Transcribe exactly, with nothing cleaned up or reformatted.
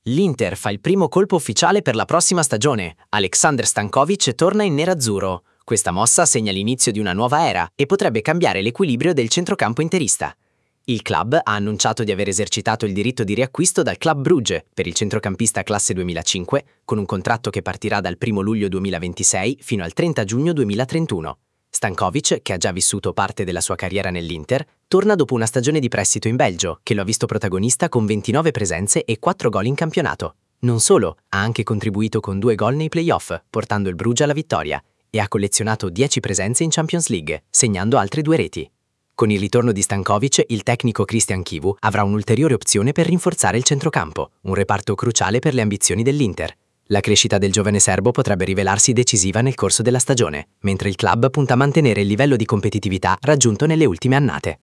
L'Inter fa il primo colpo ufficiale per la prossima stagione. Aleksandr Stanković torna in nerazzurro. Questa mossa segna l'inizio di una nuova era e potrebbe cambiare l'equilibrio del centrocampo interista. Il club ha annunciato di aver esercitato il diritto di riacquisto dal Club Brugge per il centrocampista classe duemilacinque, con un contratto che partirà dal primo luglio duemilaventisei fino al trenta giugno duemilatrentuno. Stanković, che ha già vissuto parte della sua carriera nell'Inter, torna dopo una stagione di prestito in Belgio, che lo ha visto protagonista con ventinove presenze e quattro gol in campionato. Non solo, ha anche contribuito con due gol nei play-off, portando il Brugge alla vittoria, e ha collezionato dieci presenze in Champions League, segnando altre due reti. Con il ritorno di Stanković, il tecnico Christian Chivu avrà un'ulteriore opzione per rinforzare il centrocampo, un reparto cruciale per le ambizioni dell'Inter. La crescita del giovane serbo potrebbe rivelarsi decisiva nel corso della stagione, mentre il club punta a mantenere il livello di competitività raggiunto nelle ultime annate.